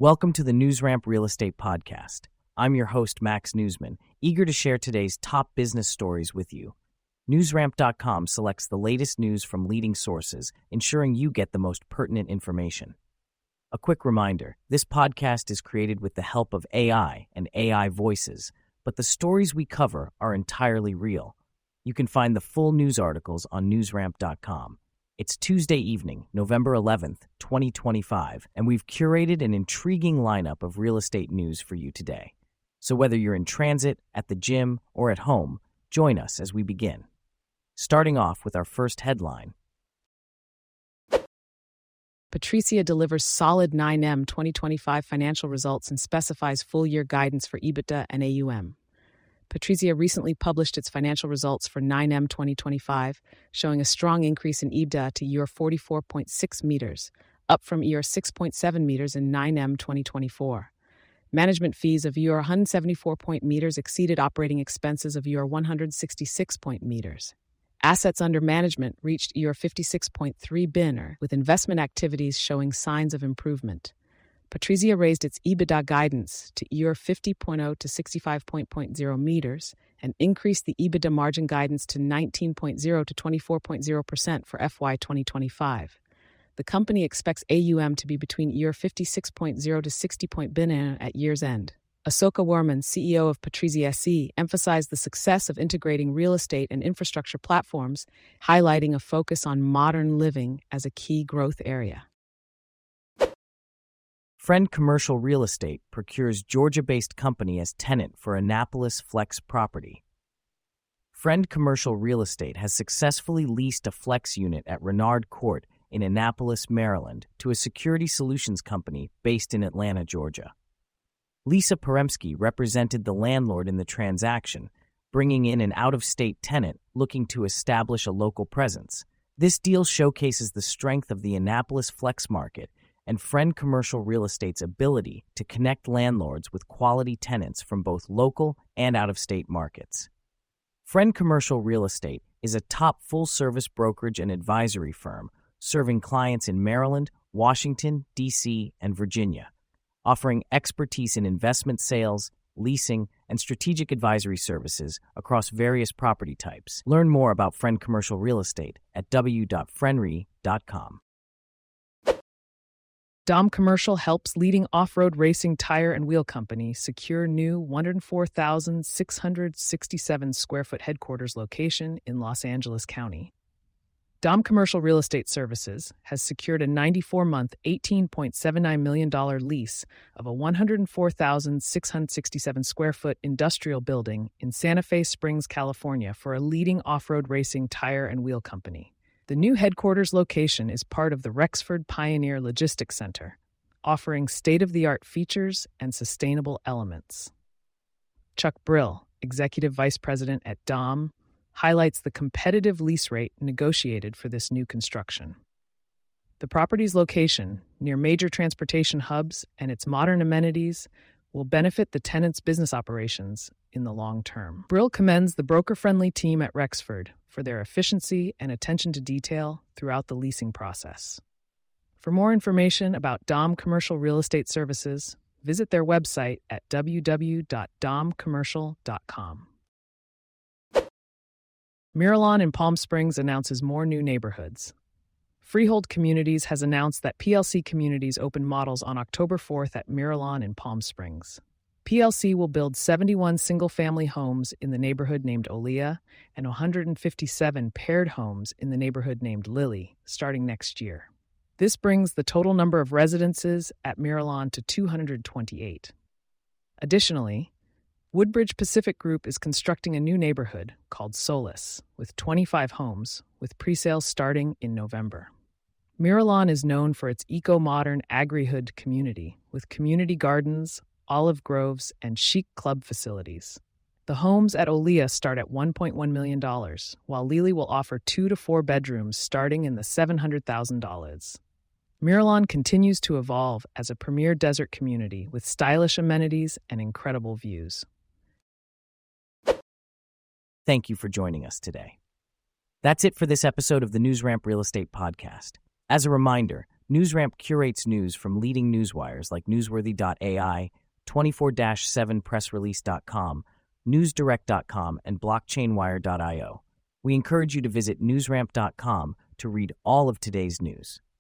Welcome to the NewsRamp Real Estate Podcast. I'm your host, Max Newsman, eager to share today's top business stories with you. NewsRamp.com selects the latest news from leading sources, ensuring you get the most pertinent information. A quick reminder, this podcast is created with the help of AI and AI voices, but the stories we cover are entirely real. You can find the full news articles on NewsRamp.com. It's Tuesday evening, November 11th, 2025, and we've curated an intriguing lineup of real estate news for you today. So whether you're in transit, at the gym, or at home, join us as we begin. Starting off with our first headline. Patrizia delivers solid 9M 2025 financial results and specifies full-year guidance for EBITDA and AUM. Patrizia recently published its financial results for 9M 2025, showing a strong increase in EBITDA to €44.6 meters, up from €6.7 meters in 9M 2024. Management fees of €174 meters exceeded operating expenses of €166 meters. Assets under management reached €56.3 billion, with investment activities showing signs of improvement. Patrizia raised its EBITDA guidance to €50.0 to 65.0 meters and increased the EBITDA margin guidance to 19.0 to 24.0% for FY 2025. The company expects AUM to be between €56.0 to 60 billion at year's end. Asoka Worman, CEO of Patrizia SE, emphasized the success of integrating real estate and infrastructure platforms, highlighting a focus on modern living as a key growth area. Friend Commercial Real Estate procures Georgia-based company as tenant for Annapolis Flex property. Friend Commercial Real Estate has successfully leased a flex unit at Renard Court in Annapolis, Maryland, to a security solutions company based in Atlanta, Georgia. Lisa Poremski represented the landlord in the transaction, bringing in an out-of-state tenant looking to establish a local presence. This deal showcases the strength of the Annapolis Flex market and Friend Commercial Real Estate's ability to connect landlords with quality tenants from both local and out-of-state markets. Friend Commercial Real Estate is a top full-service brokerage and advisory firm serving clients in Maryland, Washington, D.C., and Virginia, offering expertise in investment sales, leasing, and strategic advisory services across various property types. Learn more about Friend Commercial Real Estate at w.friendre.com. Dom Commercial helps leading off-road racing tire and wheel company secure new 104,667 square foot headquarters location in Los Angeles County. Dom Commercial Real Estate Services has secured a 94-month, $18.79 million lease of a 104,667 square foot industrial building in Santa Fe Springs, California for a leading off-road racing tire and wheel company. The new headquarters location is part of the Rexford Pioneer Logistics Center, offering state-of-the-art features and sustainable elements. Chuck Brill, Executive Vice President at Dom, highlights the competitive lease rate negotiated for this new construction. The property's location, near major transportation hubs and its modern amenities, will benefit the tenant's business operations in the long term. Brill commends the broker-friendly team at Rexford for their efficiency and attention to detail throughout the leasing process. For more information about Dom Commercial Real Estate Services, visit their website at www.domcommercial.com. Miralon in Palm Springs announces more new neighborhoods. Freehold Communities has announced that PLC Communities open models on October 4th at Miralon in Palm Springs. PLC will build 71 single-family homes in the neighborhood named Olea and 157 paired homes in the neighborhood named Lily, starting next year. This brings the total number of residences at Miralon to 228. Additionally, Woodbridge Pacific Group is constructing a new neighborhood called Solace, with 25 homes, with pre-sales starting in November. Miralon is known for its eco-modern agri-hood community, with community gardens, olive groves, and chic club facilities. The homes at Olea start at $1.1 million, while Lily will offer 2 to 4 bedrooms starting in the $700,000. Miralon continues to evolve as a premier desert community with stylish amenities and incredible views. Thank you for joining us today. That's it for this episode of the NewsRamp Real Estate Podcast. As a reminder, NewsRamp curates news from leading newswires like Newsworthy.ai, 24-7pressrelease.com, NewsDirect.com, and BlockchainWire.io. We encourage you to visit newsramp.com to read all of today's news.